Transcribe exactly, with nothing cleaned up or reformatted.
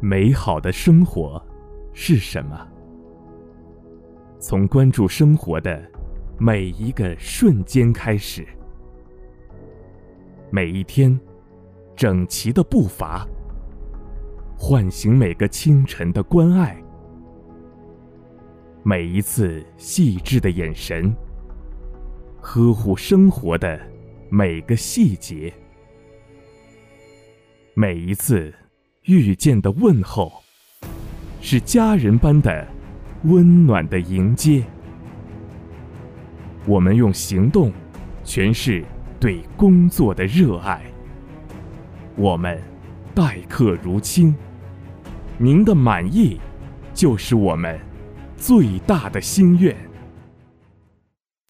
美好的生活是什么？从关注生活的每一个瞬间开始，每一天整齐的步伐，唤醒每个清晨的关爱，每一次细致的眼神，呵护生活的每个细节，每一次遇见的问候，是家人般的温暖的迎接。我们用行动诠释对工作的热爱，我们待客如亲，您的满意就是我们最大的心愿。